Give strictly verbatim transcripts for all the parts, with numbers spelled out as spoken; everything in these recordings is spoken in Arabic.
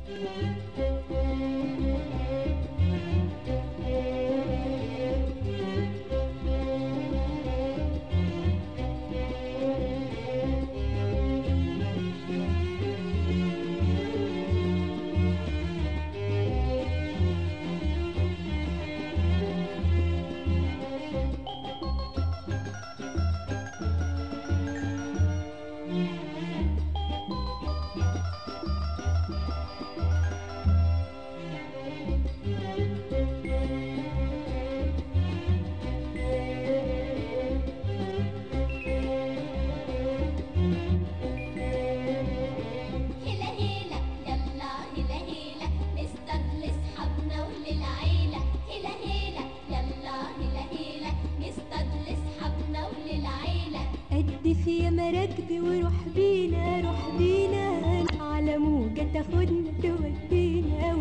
في مراكبي وروح بينا روح بينا على موجة تاخدنا تودينا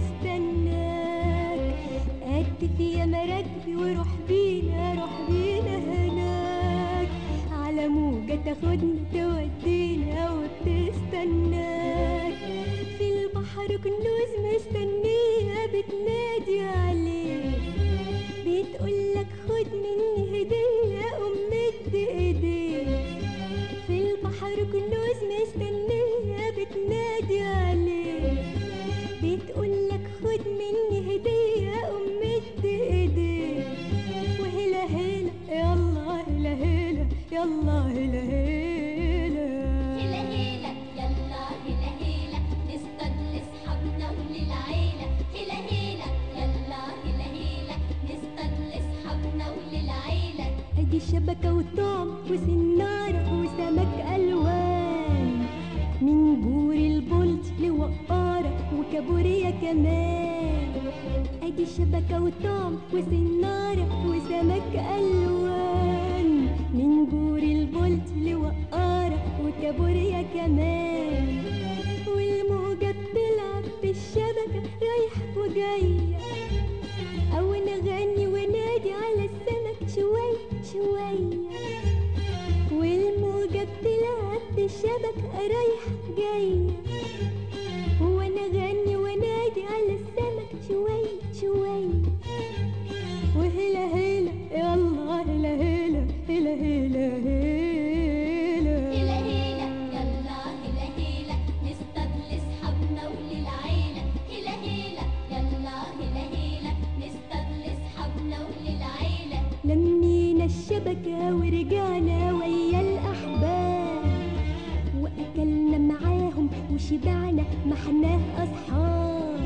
وبتستناك. قد في مراكبي وروح بينا روح بينا هناك على موجة تاخدنا تودينا وبتستناك. في البحر كنوز مستنية بتنادي عليك، بتقولك خد مني هدية قوم مد ايديك. في البحر كنوز مستنية بتنادي عليك، بتقولك خد مني هدية قوم مد ايديك. وهلا هلا يلا هلا هلا يلا هلا هلا هلا هلا يلا هلا هلا نصطاد لاصحابنا وللعيلة. هلا هلا يلا هلا هلا نصطاد لاصحابنا وللعيلة. ادي شبكة وطعم وسنارة وسمك الوان، من بور البلط لوقارة وكابوريا كمان. ادي شبكة وطعم وسنارة وسمك الوان، من بور البلط لوقارة وكابوريا كمان. والموجة بتلعب بالشبكة رايحة وجاية، او نغني ونادي على السمك شوي شوية. والموجة بتلعب بالشبكة رايحة جاية، وانا غني ونادي على السمك شوي شوي. وهلا هلا يلا هلا هلا هلا هلا هلا هلا هلا يلا هلا هلا نصطاد لاصحابنا وللعيلة. هلا هلا يلا هلا هلا نصطاد لاصحابنا وللعيلة. لمينا الشبكة ورجعنا ويا الأحباب، وأكلنا معاهم وشبعنا ما احناه أصحاب.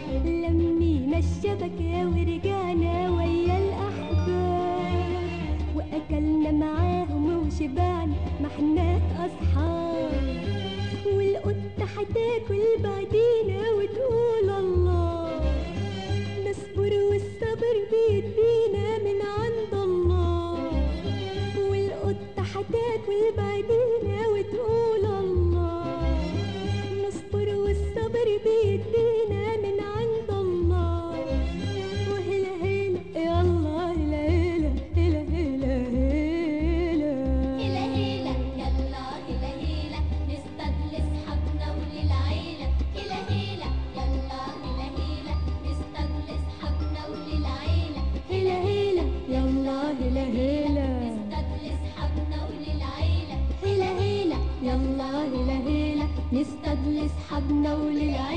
لمينا الشبكة ورجعنا ويا الأحباب، وأكلنا معاهم وشبعنا ما احناه أصحاب. والقطة هتاكل بعدينا وتقول الله، نصبر والصبر بيدينا من عند الله. والقطة هتاكل بعدينا وتقول الله، نصبر والصبر بيدينا من عند الله. وهلا هلا يلا هلا هلا هلا هلا هلا هلا هلا يلا هلا هلا نصطاد لاصحابنا وللعيلة. هلا هلا يلا هلا هلا نصطاد لاصحابنا وللعيلة. هلا هلا يلا هلا هلا نصطاد لاصحابنا وللعيلة. هلا هلا يلا هلا هلا نصطاد لاصحابنا وللعيلة.